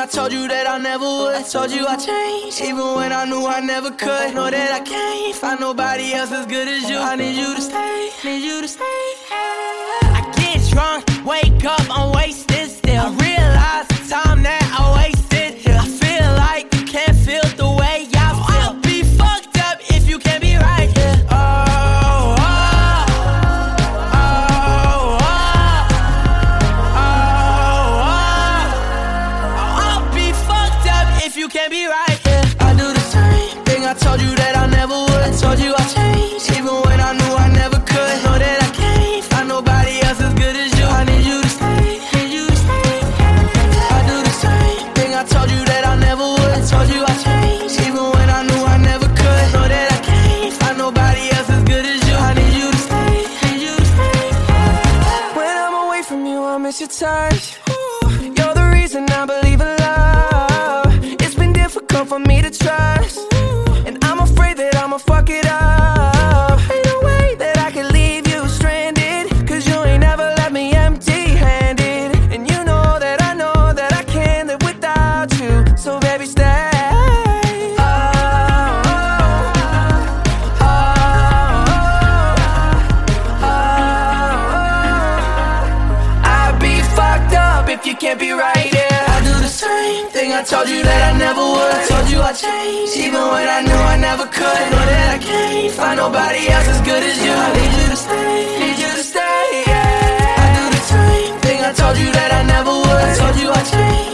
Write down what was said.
I told you that I never would. I told you I changed, even when I knew I never could. Know that I can't find nobody else as good as you. I need you to stay, need you to stay. I get drunk, wake up, I'm wasted still. I realize the time that I wasted here. I feel like you can't feel the way I feel. I'll be fucked up if you can't be right here. You can't be right, yeah. I do the same thing, I told you that I never would. I told you I changed, even when I knew I never could. Know that I can't find nobody else as good as you. I need you to stay, need you to stay. I do the same thing, I told you that I never would. I told you I changed, even when I knew I never could. Know that I can't find nobody else as good as you. I need you to stay, need you to stay. When I'm away from you, I miss your touch. You're the reason I believe in love. Difficult for me to trust, and I'm afraid that I'ma fuck it up. Ain't no way that I can leave you stranded, cause you ain't never left me empty-handed. And you know that I can't live without you. So baby, stay. I'd be fucked up if you can't be right, yeah. I do the same thing, I told you that I never would. I told you I changed, even when I knew I never could. Know that I can't find nobody else as good as you. I need you to stay, need you to stay, yeah. I do the same thing, I told you that I never would. I told you I changed.